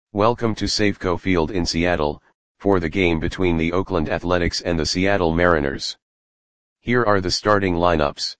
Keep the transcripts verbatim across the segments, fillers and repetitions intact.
Welcome to Safeco Field in Seattle, for the game between the Oakland Athletics and the Seattle Mariners. Here are the starting lineups.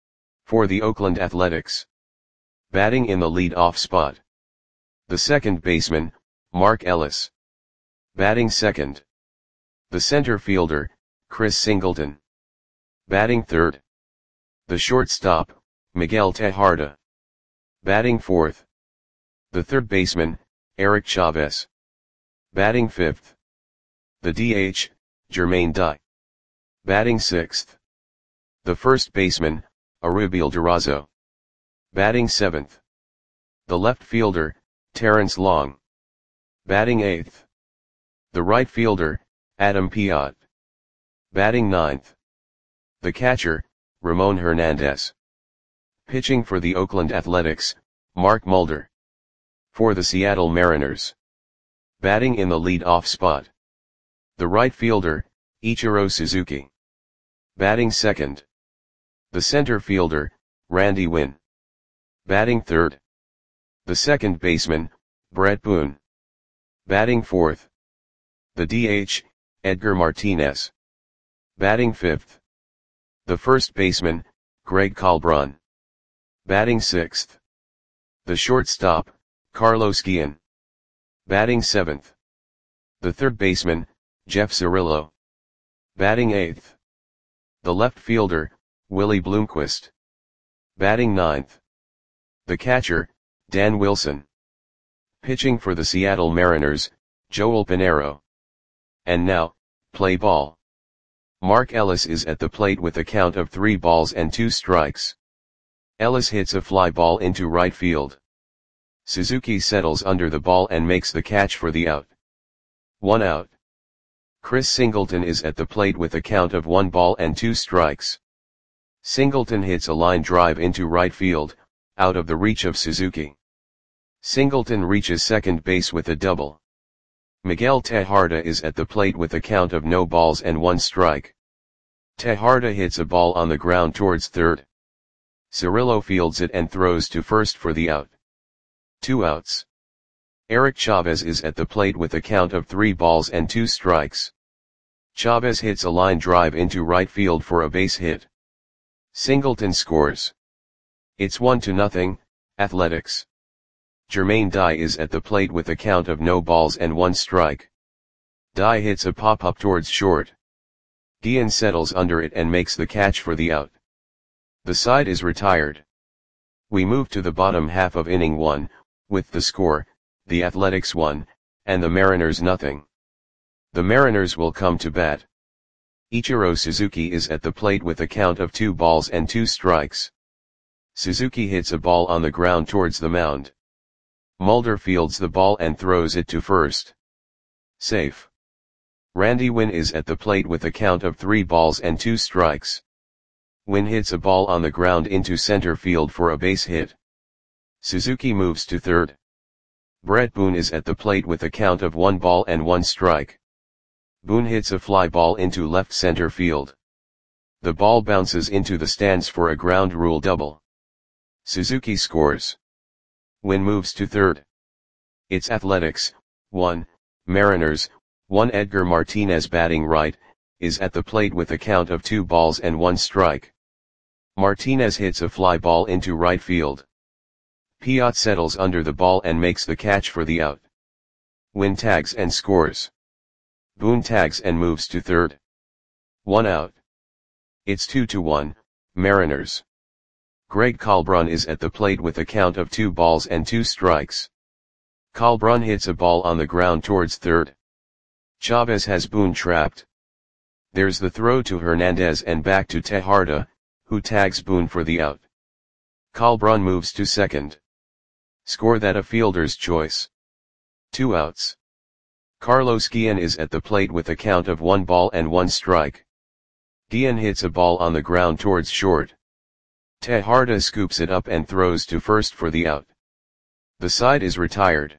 For the Oakland Athletics. Batting in the lead-off spot. The second baseman, Mark Ellis. Batting second. The center fielder, Chris Singleton. Batting third. The shortstop, Miguel Tejada. Batting fourth. The third baseman, Eric Chavez. Batting fifth. The D H, Jermaine Dye. Batting sixth. The first baseman, Arubiel Durazo. Batting seventh. The left fielder, Terrence Long. Batting eighth. The right fielder, Adam Piot. Batting ninth. The catcher, Ramon Hernandez. Pitching for the Oakland Athletics, Mark Mulder. For the Seattle Mariners. Batting in the lead-off spot. The right fielder, Ichiro Suzuki. Batting second. The center fielder, Randy Winn. Batting third. The second baseman, Brett Boone. Batting fourth. The D H, Edgar Martinez. Batting fifth. The first baseman, Greg Colbron. Batting sixth. The shortstop, Carlos Guillen. Batting seventh. The third baseman, Jeff Cirillo. Batting eighth. The left fielder, Willie Bloomquist. Batting ninth. The catcher, Dan Wilson. Pitching for the Seattle Mariners, Joel Pinheiro. And now, play ball. Mark Ellis is at the plate with a count of three balls and two strikes. Ellis hits a fly ball into right field. Suzuki settles under the ball and makes the catch for the out. One out. Chris Singleton is at the plate with a count of one ball and two strikes. Singleton hits a line drive into right field, out of the reach of Suzuki. Singleton reaches second base with a double. Miguel Tejada is at the plate with a count of no balls and one strike. Tejada hits a ball on the ground towards third. Cirillo fields it and throws to first for the out. Two outs. Eric Chavez is at the plate with a count of three balls and two strikes. Chavez hits a line drive into right field for a base hit. Singleton scores. It's one to nothing, Athletics. Jermaine Dye is at the plate with a count of no balls and one strike. Dye hits a pop-up towards short. Guillen settles under it and makes the catch for the out. The side is retired. We move to the bottom half of inning one, with the score, the Athletics one, and the Mariners nothing. The Mariners will come to bat. Ichiro Suzuki is at the plate with a count of two balls and two strikes. Suzuki hits a ball on the ground towards the mound. Mulder fields the ball and throws it to first. Safe. Randy Winn is at the plate with a count of three balls and two strikes. Winn hits a ball on the ground into center field for a base hit. Suzuki moves to third. Brett Boone is at the plate with a count of one ball and one strike. Boone hits a fly ball into left center field. The ball bounces into the stands for a ground rule double. Suzuki scores. Winn moves to third. It's Athletics, one, Mariners, one. Edgar Martinez batting right, is at the plate with a count of two balls and one strike. Martinez hits a fly ball into right field. Piot settles under the ball and makes the catch for the out. Winn tags and scores. Boone tags and moves to third. One out. It's two to one, Mariners. Greg Colbron is at the plate with a count of two balls and two strikes. Colbron hits a ball on the ground towards third. Chavez has Boone trapped. There's the throw to Hernandez and back to Tejada, who tags Boone for the out. Colbron moves to second. Score that a fielder's choice. Two outs. Carlos Guillen is at the plate with a count of one ball and one strike. Guillen hits a ball on the ground towards short. Tejada scoops it up and throws to first for the out. The side is retired.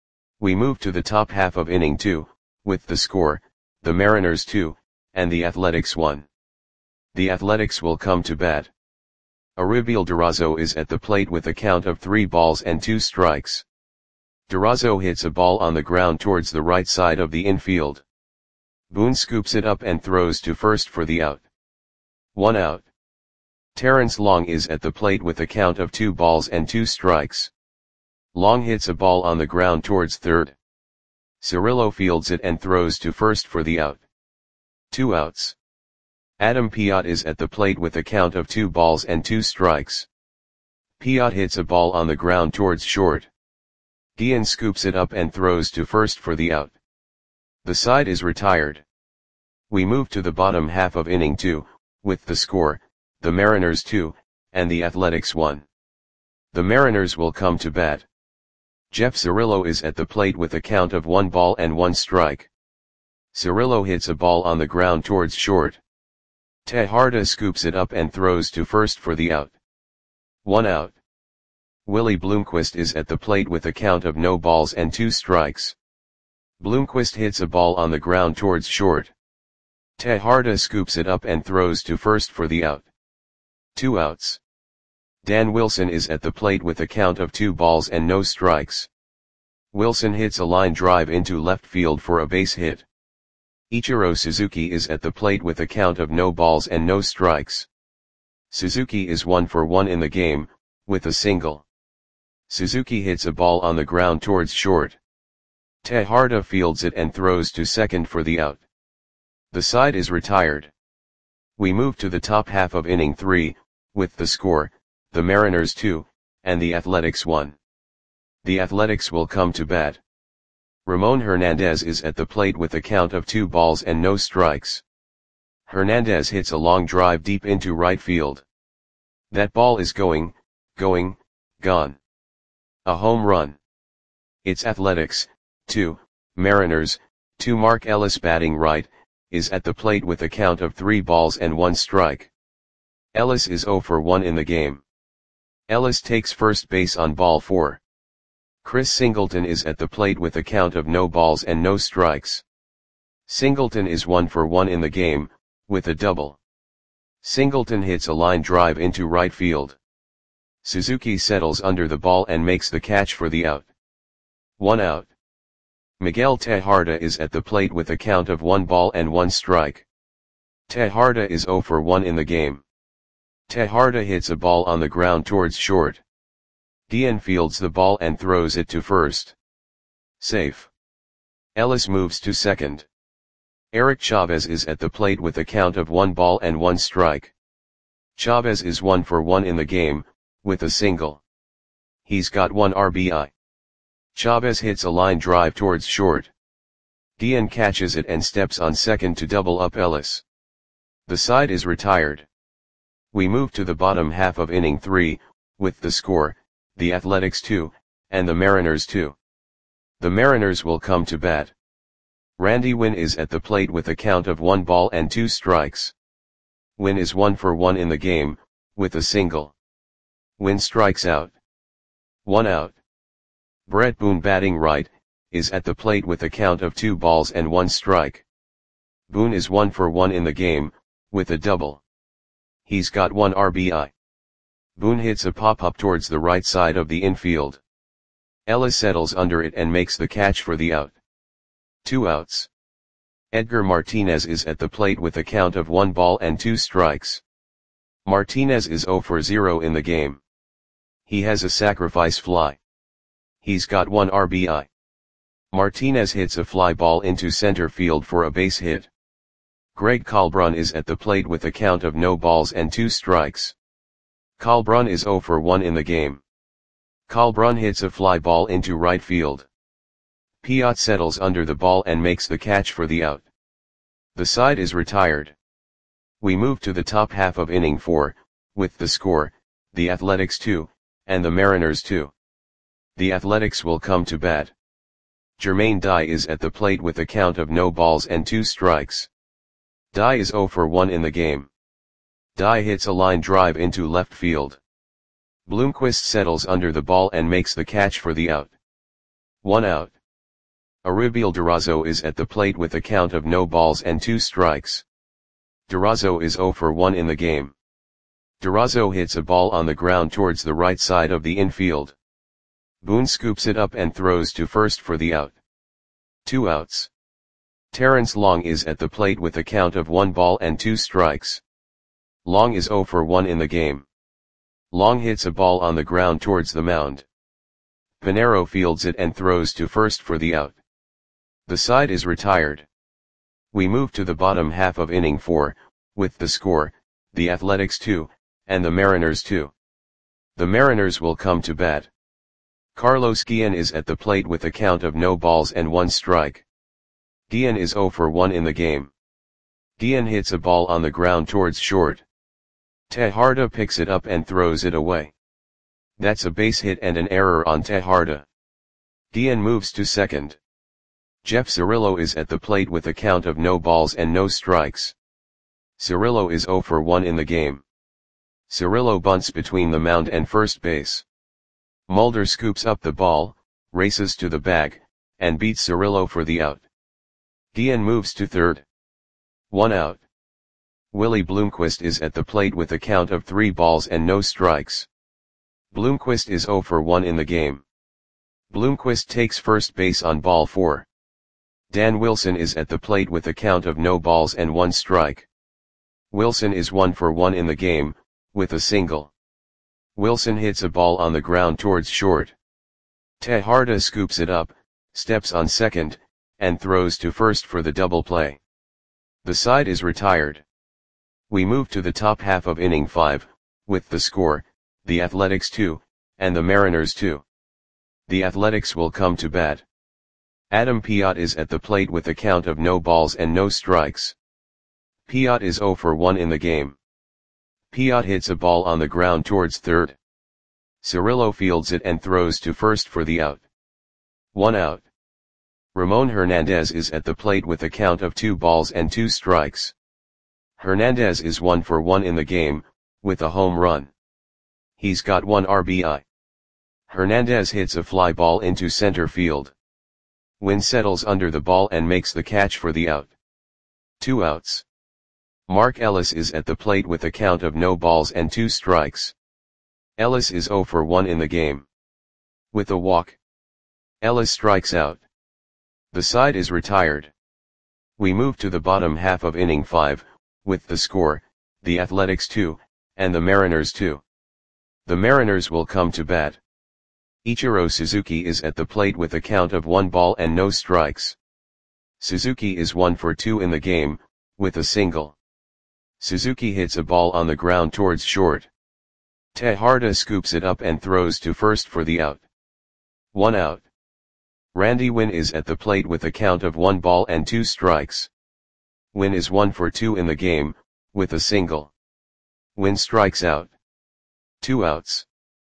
We move to the top half of inning two, with the score, the Mariners two, and the Athletics one. The Athletics will come to bat. Arubiel Durazo is at the plate with a count of three balls and two strikes. Durazo hits a ball on the ground towards the right side of the infield. Boone scoops it up and throws to first for the out. One out. Terrence Long is at the plate with a count of two balls and two strikes. Long hits a ball on the ground towards third. Cirillo fields it and throws to first for the out. Two outs. Adam Piot is at the plate with a count of two balls and two strikes. Piot hits a ball on the ground towards short. Guillen scoops it up and throws to first for the out. The side is retired. We move to the bottom half of inning two, with the score, the Mariners two, and the Athletics one. The Mariners will come to bat. Jeff Cirillo is at the plate with a count of one ball and one strike. Cirillo hits a ball on the ground towards short. Tejada scoops it up and throws to first for the out. One out. Willie Bloomquist is at the plate with a count of no balls and two strikes. Bloomquist hits a ball on the ground towards short. Tejada scoops it up and throws to first for the out. Two outs. Dan Wilson is at the plate with a count of two balls and no strikes. Wilson hits a line drive into left field for a base hit. Ichiro Suzuki is at the plate with a count of no balls and no strikes. Suzuki is one for one in the game, with a single. Suzuki hits a ball on the ground towards short. Tejada fields it and throws to second for the out. The side is retired. We move to the top half of inning three, with the score, the Mariners two, and the Athletics one. The Athletics will come to bat. Ramon Hernandez is at the plate with a count of two balls and no strikes. Hernandez hits a long drive deep into right field. That ball is going, going, gone. A home run. It's Athletics, two, Mariners, two. Mark Ellis batting right, is at the plate with a count of three balls and one strike. Ellis is zero for one in the game. Ellis takes first base on ball four. Chris Singleton is at the plate with a count of no balls and no strikes. Singleton is one for one in the game, with a double. Singleton hits a line drive into right field. Suzuki settles under the ball and makes the catch for the out. One out. Miguel Tejada is at the plate with a count of one ball and one strike. Tejada is zero for one in the game. Tejada hits a ball on the ground towards short. Guillen fields the ball and throws it to first. Safe. Ellis moves to second. Eric Chavez is at the plate with a count of one ball and one strike. Chavez is one for one in the game, with a single. He's got one R B I. Chavez hits a line drive towards short. Guillen catches it and steps on second to double up Ellis. The side is retired. We move to the bottom half of inning three, with the score, the Athletics two, and the Mariners two. The Mariners will come to bat. Randy Winn is at the plate with a count of one ball and two strikes. Winn is one for one in the game, with a single. Winn strikes out. One out. Brett Boone batting right, is at the plate with a count of two balls and one strike. Boone is one for one in the game, with a double. He's got one R B I. Boone hits a pop-up towards the right side of the infield. Ellis settles under it and makes the catch for the out. Two outs. Edgar Martinez is at the plate with a count of one ball and two strikes. Martinez is zero for zero in the game. He has a sacrifice fly. He's got one R B I. Martinez hits a fly ball into center field for a base hit. Greg Colbrun is at the plate with a count of no balls and two strikes. Colbrun is zero for one in the game. Colbrun hits a fly ball into right field. Piot settles under the ball and makes the catch for the out. The side is retired. We move to the top half of inning four, with the score, the Athletics two, and the Mariners two. The Athletics will come to bat. Jermaine Dye is at the plate with a count of no balls and two strikes. Dye is zero for one in the game. Dye hits a line drive into left field. Bloomquist settles under the ball and makes the catch for the out. One out. Arubiel Durazo is at the plate with a count of no balls and two strikes. Durazo is zero for one in the game. Durazo hits a ball on the ground towards the right side of the infield. Boone scoops it up and throws to first for the out. Two outs. Terrence Long is at the plate with a count of one ball and two strikes. Long is oh for one in the game. Long hits a ball on the ground towards the mound. Pinero fields it and throws to first for the out. The side is retired. We move to the bottom half of inning four, with the score, the Athletics two, and the Mariners two. The Mariners will come to bat. Carlos Guillen is at the plate with a count of no balls and one strike. Guillen is oh for one in the game. Guillen hits a ball on the ground towards short. Tejada picks it up and throws it away. That's a base hit and an error on Tejada. Guillen moves to second. Jeff Cirillo is at the plate with a count of no balls and no strikes. Cirillo is oh for one in the game. Cirillo bunts between the mound and first base. Mulder scoops up the ball, races to the bag, and beats Cirillo for the out. Guillen moves to third. One out. Willie Bloomquist is at the plate with a count of three balls and no strikes. Bloomquist is oh for one in the game. Bloomquist takes first base on ball four. Dan Wilson is at the plate with a count of no balls and one strike. Wilson is one for one in the game, with a single. Wilson hits a ball on the ground towards short. Tejada scoops it up, steps on second, and throws to first for the double play. The side is retired. We move to the top half of inning five, with the score, the Athletics two, and the Mariners two. The Athletics will come to bat. Adam Piot is at the plate with a count of no balls and no strikes. Piot is oh for one in the game. Piot hits a ball on the ground towards third. Cirillo fields it and throws to first for the out. One out. Ramon Hernandez is at the plate with a count of two balls and two strikes. Hernandez is one for one in the game, with a home run. He's got one R B I. Hernandez hits a fly ball into center field. Wynn settles under the ball and makes the catch for the out. Two outs. Mark Ellis is at the plate with a count of no balls and two strikes. Ellis is oh for one in the game. With a walk. Ellis strikes out. The side is retired. We move to the bottom half of inning five, with the score, the Athletics two, and the Mariners two. The Mariners will come to bat. Ichiro Suzuki is at the plate with a count of one ball and no strikes. Suzuki is one for two in the game, with a single. Suzuki hits a ball on the ground towards short. Tejada scoops it up and throws to first for the out. One out. Randy Wynn is at the plate with a count of one ball and two strikes. Wynn is one for two in the game, with a single. Wynn strikes out. Two outs.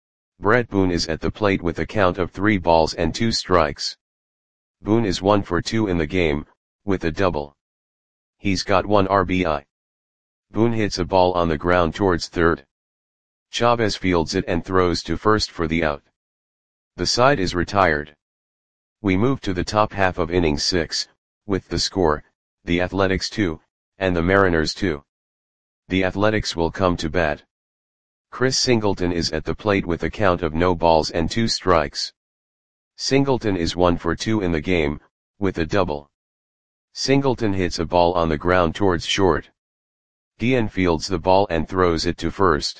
Brett Boone is at the plate with a count of three balls and two strikes. Boone is one for two in the game, with a double. He's got one R B I. Boone hits a ball on the ground towards third. Chavez fields it and throws to first for the out. The side is retired. We move to the top half of inning six, with the score, the Athletics two, and the Mariners two. The Athletics will come to bat. Chris Singleton is at the plate with a count of no balls and two strikes. Singleton is one for two in the game, with a double. Singleton hits a ball on the ground towards short. Guillen fields the ball and throws it to first.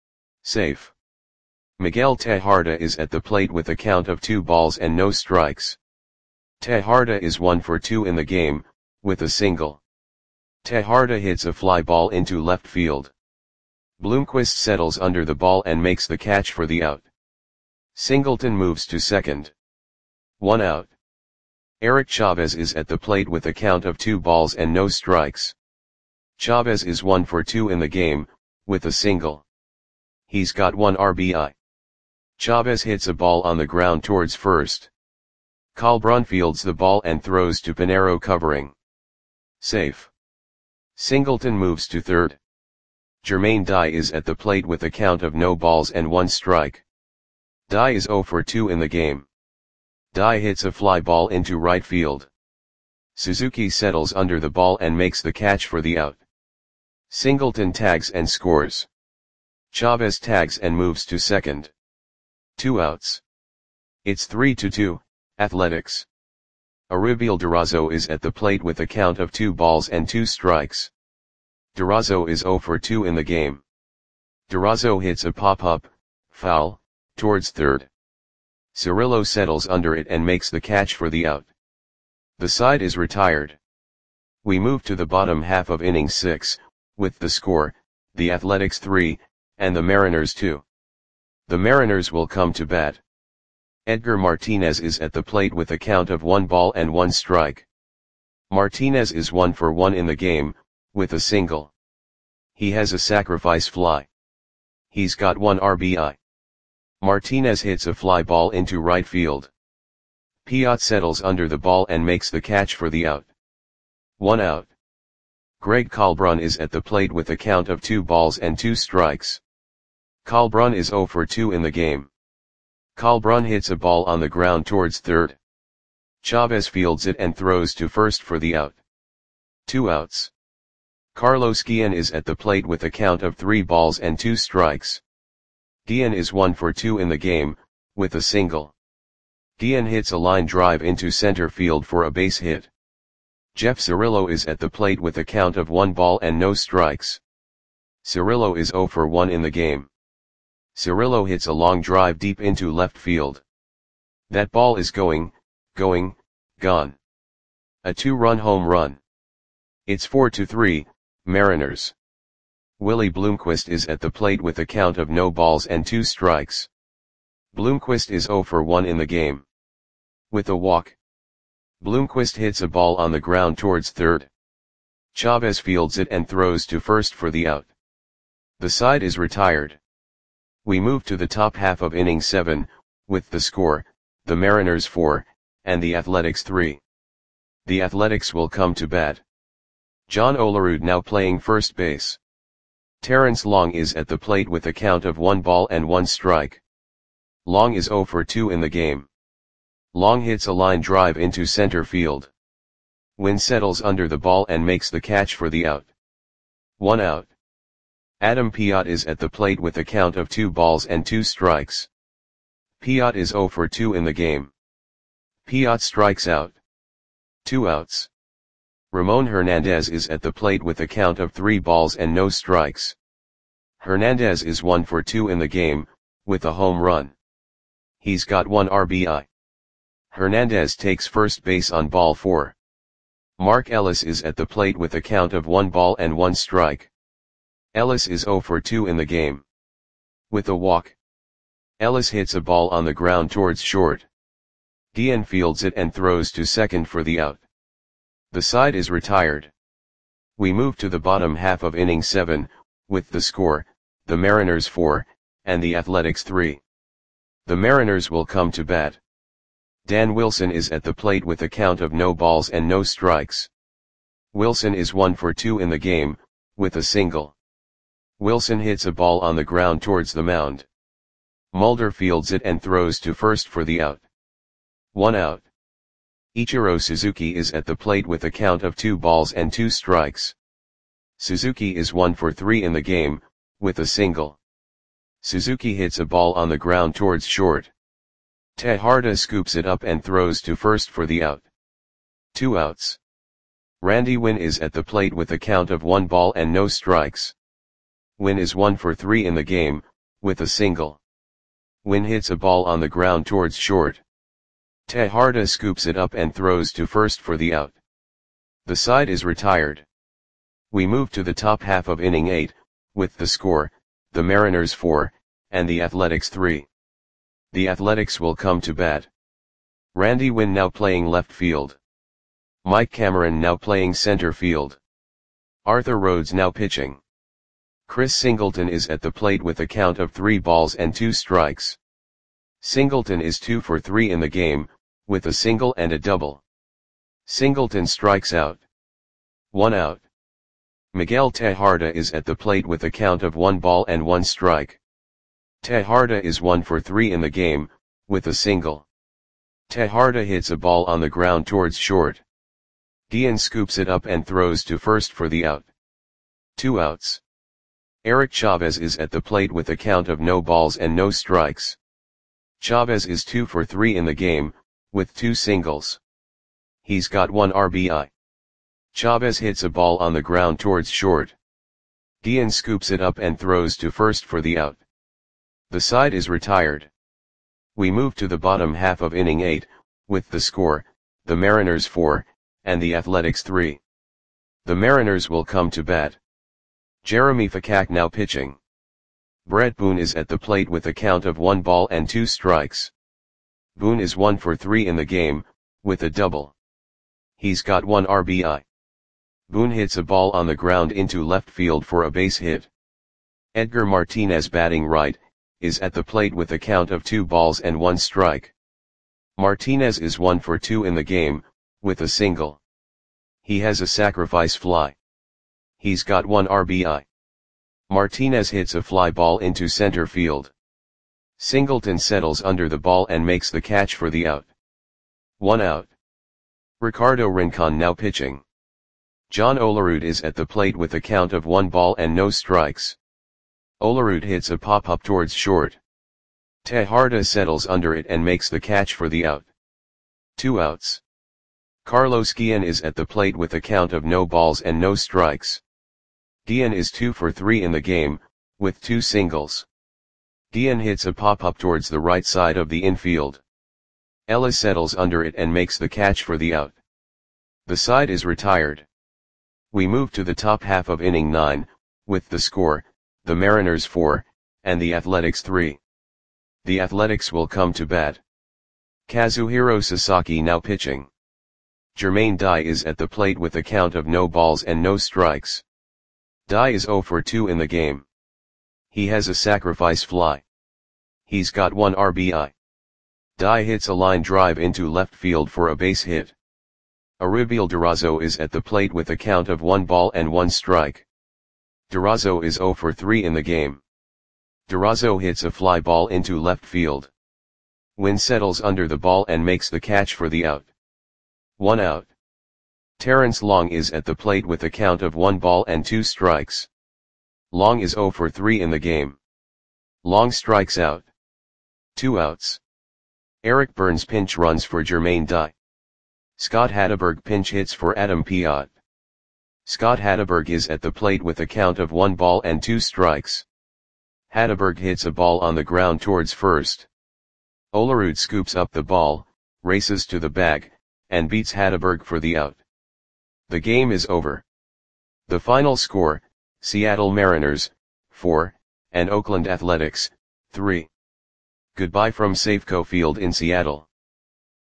Safe. Miguel Tejada is at the plate with a count of two balls and no strikes. Tejada is one for two in the game, with a single. Tejada hits a fly ball into left field. Bloomquist settles under the ball and makes the catch for the out. Singleton moves to second. One out. Eric Chavez is at the plate with a count of two balls and no strikes. Chavez is one for two in the game, with a single. He's got one R B I. Chavez hits a ball on the ground towards first. Colbrun fields the ball and throws to Pinero covering. Safe. Singleton moves to third. Jermaine Dye is at the plate with a count of no balls and one strike. Dye is oh for two in the game. Dye hits a fly ball into right field. Suzuki settles under the ball and makes the catch for the out. Singleton tags and scores. Chavez tags and moves to second. Two outs. It's three to two, Athletics. Aribiel Durazo is at the plate with a count of two balls and two strikes. Durazo is zero for two in the game. Durazo hits a pop-up, foul, towards third. Cirillo settles under it and makes the catch for the out. The side is retired. We move to the bottom half of inning six, with the score, the Athletics three, and the Mariners two. The Mariners will come to bat. Edgar Martinez is at the plate with a count of one ball and one strike. Martinez is one for one in the game, with a single. He has a sacrifice fly. He's got one R B I. Martinez hits a fly ball into right field. Piot settles under the ball and makes the catch for the out. One out. Greg Kalbrun is at the plate with a count of two balls and two strikes. Kalbrun is zero for two in the game. Kalbrun hits a ball on the ground towards third. Chavez fields it and throws to first for the out. Two outs. Carlos Guillen is at the plate with a count of three balls and two strikes. Guillen is one for two in the game, with a single. Guillen hits a line drive into center field for a base hit. Jeff Cirillo is at the plate with a count of one ball and no strikes. Cirillo is zero for one in the game. Cirillo hits a long drive deep into left field. That ball is going, going, gone. A two-run home run. It's four to three, Mariners. Willie Bloomquist is at the plate with a count of no balls and two strikes. Bloomquist is zero for one in the game. With a walk. Bloomquist hits a ball on the ground towards third. Chavez fields it and throws to first for the out. The side is retired. We move to the top half of inning seven, with the score, the Mariners four, and the Athletics three. The Athletics will come to bat. John Olerud now playing first base. Terrence Long is at the plate with a count of one ball and one strike. Long is zero for two in the game. Long hits a line drive into center field. Wynn settles under the ball and makes the catch for the out. One out. Adam Piot is at the plate with a count of two balls and two strikes. Piot is zero for two in the game. Piot strikes out. Two outs. Ramon Hernandez is at the plate with a count of three balls and no strikes. Hernandez is one for two in the game, with a home run. He's got one R B I. Hernandez takes first base on ball four. Mark Ellis is at the plate with a count of one ball and one strike. Ellis is zero for two in the game. With a walk. Ellis hits a ball on the ground towards short. Guillen fields it and throws to second for the out. The side is retired. We move to the bottom half of inning seven, with the score, the Mariners four, and the Athletics three. The Mariners will come to bat. Dan Wilson is at the plate with a count of no balls and no strikes. Wilson is one for two in the game, with a single. Wilson hits a ball on the ground towards the mound. Mulder fields it and throws to first for the out. One out. Ichiro Suzuki is at the plate with a count of two balls and two strikes. Suzuki is one for three in the game, with a single. Suzuki hits a ball on the ground towards short. Tejarda scoops it up and throws to first for the out. Two outs. Randy Wynn is at the plate with a count of one ball and no strikes. Wynn is one for three in the game, with a single. Wynn hits a ball on the ground towards short. Tejarda scoops it up and throws to first for the out. The side is retired. We move to the top half of inning eight, with the score, the Mariners four, and the Athletics three. The Athletics will come to bat. Randy Wynn now playing left field. Mike Cameron now playing center field. Arthur Rhodes now pitching. Chris Singleton is at the plate with a count of three balls and two strikes. Singleton is two for three in the game, with a single and a double. Singleton strikes out. One out. Miguel Tejarda is at the plate with a count of one ball and one strike. Tejarda is one for three in the game, with a single. Tejarda hits a ball on the ground towards short. Guillen scoops it up and throws to first for the out. Two outs. Eric Chavez is at the plate with a count of no balls and no strikes. Chavez is two for three in the game, with two singles. He's got one R B I. Chavez hits a ball on the ground towards short. Guillen scoops it up and throws to first for the out. The side is retired. We move to the bottom half of inning eight, with the score, the Mariners four, and the Athletics three. The Mariners will come to bat. Jeremy Fakak now pitching. Brett Boone is at the plate with a count of one ball and two strikes. Boone is one for three in the game, with a double. He's got one R B I. Boone hits a ball on the ground into left field for a base hit. Edgar Martinez, batting right, is at the plate with a count of two balls and one strike. Martinez is one for two in the game, with a single. He has a sacrifice fly. He's got one R B I. Martinez hits a fly ball into center field. Singleton settles under the ball and makes the catch for the out. One out. Ricardo Rincon now pitching. John Olerud is at the plate with a count of one ball and no strikes. Olerud hits a pop-up towards short. Tejarda settles under it and makes the catch for the out. Two outs. Carlos Guillen is at the plate with a count of no balls and no strikes. Guillen is two for three in the game, with two singles. Guillen hits a pop-up towards the right side of the infield. Ellis settles under it and makes the catch for the out. The side is retired. We move to the top half of inning nine, with the score, the Mariners four, and the Athletics three. The Athletics will come to bat. Kazuhiro Sasaki now pitching. Jermaine Dye is at the plate with a count of no balls and no strikes. Dye is zero for two in the game. He has a sacrifice fly. He's got one R B I. Dye hits a line drive into left field for a base hit. Aribiel Durazo is at the plate with a count of one ball and one strike. Durazo is zero for three in the game. Durazo hits a fly ball into left field. Wynn settles under the ball and makes the catch for the out. One out. Terrence Long is at the plate with a count of one ball and two strikes. Long is zero for three in the game. Long strikes out. Two outs. Eric Burns pinch runs for Jermaine Dye. Scott Hatteberg pinch hits for Adam Piot. Scott Hatteberg is at the plate with a count of one ball and two strikes. Hatteberg hits a ball on the ground towards first. Olerud scoops up the ball, races to the bag, and beats Hatteberg for the out. The game is over. The final score, Seattle Mariners, four, and Oakland Athletics, three. Goodbye from Safeco Field in Seattle.